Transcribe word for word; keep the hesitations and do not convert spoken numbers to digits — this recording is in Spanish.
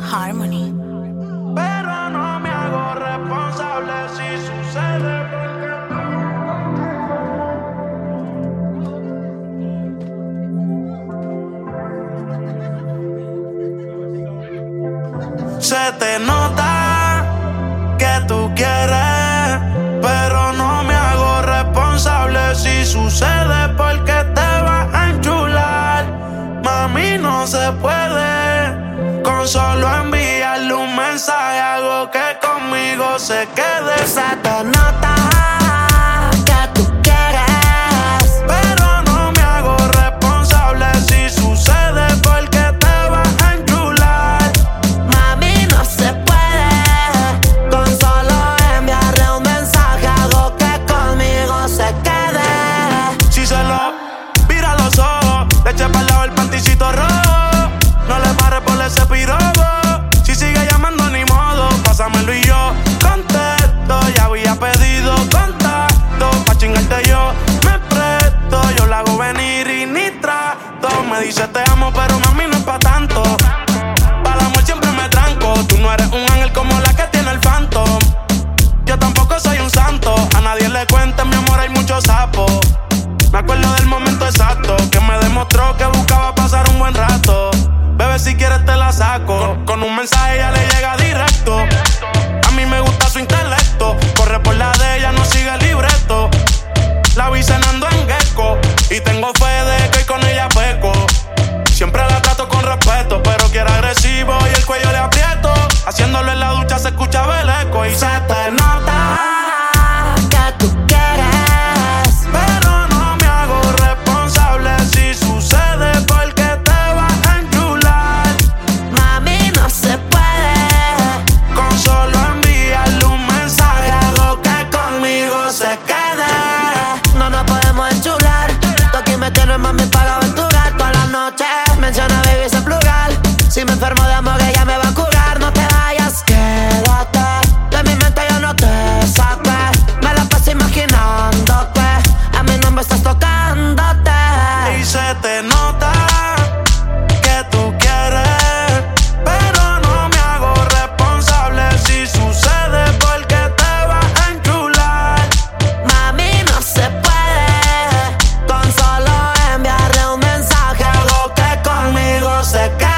Harmony. Pero no me hago responsable si sucede porque se te nota que tú quieres, pero no me hago responsable si sucede porque te vas a enchular. Mami, no se puede con solo enviarle un mensaje, hago que conmigo se quede. Se te nota que tú quieres, pero no me hago responsable si sucede porque te vas a enchular. mami, no se puede con solo enviarle un mensaje, hago que conmigo se quede. Si se lo vira los ojos, le eché para el lado el panticito rojo, no le pares por ese pirobo. Si sigue llamando ni modo, pásamelo y yo contesto. Ya había pedido contacto, pa' chingarte yo me presto. Yo la hago venir y ni trato. Me dice te amo, pero mami no es pa' tanto. Para el amor siempre me tranco. Tú no eres un ángel como la que tiene el Phantom. Yo tampoco soy un santo. A nadie le cuente, mi amor, hay muchos sapos. Me acuerdo del momento exacto que me demostró que buscaba pasar un buen rato. Bebé, si quieres te la saco. Con, con un mensaje ya le llega directo. A mí me gusta su intelecto. Corre por la de ella, no sigue el libreto. La vi cenando en Gecko y tengo fe de que hoy con ella peco. Siempre la trato con respeto, pero quiere agresivo y el cuello le aprieto. Haciéndolo en la ducha se escuchaba el eco y Se te nota que tú quieres, pero no me hago responsable si sucede porque te vas a enchular. mami, no se puede Con solo enviarle un mensaje, hago que conmigo se quede. No nos podemos enchular. Tú aquí me tienes, mami, para aventurar toda la noche. Menciona baby en plural. Si me enfermo de amor, ella me va a curar. No te vayas, quédate. De mi mente yo no te saqué. Me la paso imaginándote. A mí no me estás tocándote. y se te nota que tú quieres, pero no me hago responsable si sucede porque te vas a enchular. Mami, no se puede con solo enviarle un mensaje, hago que conmigo se quede.